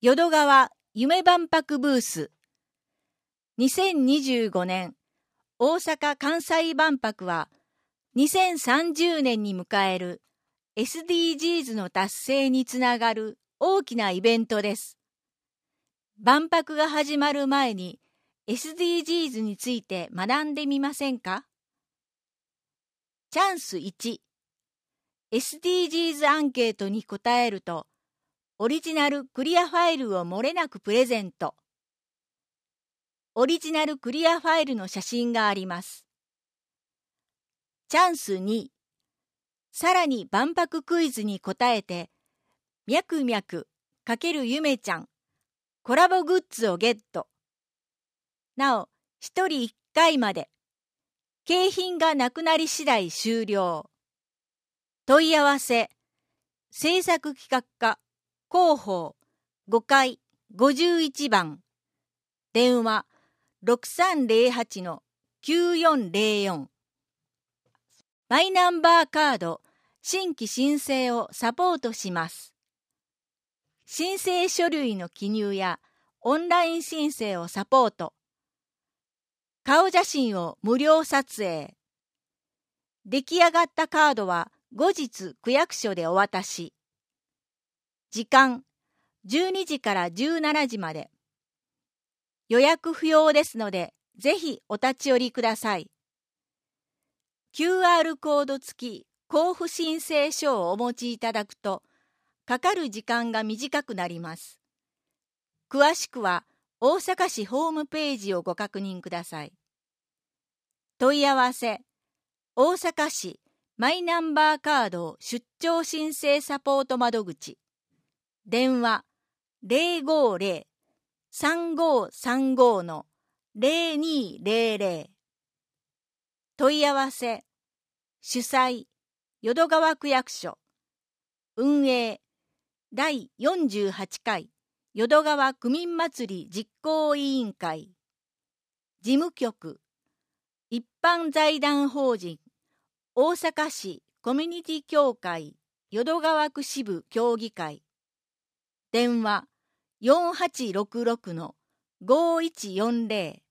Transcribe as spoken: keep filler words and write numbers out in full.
淀川夢万博ブース。にせんにじゅうごねん大阪・関西万博はにせんさんじゅうねんに迎える エスディージーズ の達成につながる大きなイベントです。万博が始まる前に エスディージーズ について学んでみませんか？チャンスいち、エスディージーズ アンケートに答えるとオリジナルクリアファイルを漏れなくプレゼント。オリジナルクリアファイルの写真があります。チャンスに、さらに万博クイズに答えて、みゃくみゃく×ゆめちゃんコラボグッズをゲット。なお、ひとりいっかいまで。景品がなくなり次第終了。問い合わせ、制作企画課、広報ごかいごじゅういちばん。電話ろくさんぜろはちのきゅうよんぜろよん。マイナンバーカード新規申請をサポートします。申請書類の記入やオンライン申請をサポート。顔写真を無料撮影。出来上がったカードは後日区役所でお渡し。時間じゅうにじからじゅうしちじまで。予約不要ですので、ぜひお立ち寄りください。キューアール コード付き交付申請書をお持ちいただくと、かかる時間が短くなります。詳しくは大阪市ホームページをご確認ください。問い合わせ、大阪市マイナンバーカード出張申請サポート窓口。電話ゼロごゼロ さんごさんご のゼロにゼロゼロ。問い合わせ、主催、淀川区役所。運営、だいよんじゅうはちかい淀川区民祭り実行委員会。事務局、一般財団法人、大阪市コミュニティ協会淀川区支部協議会。電話よんはちろくろくのごいちよんゼロ。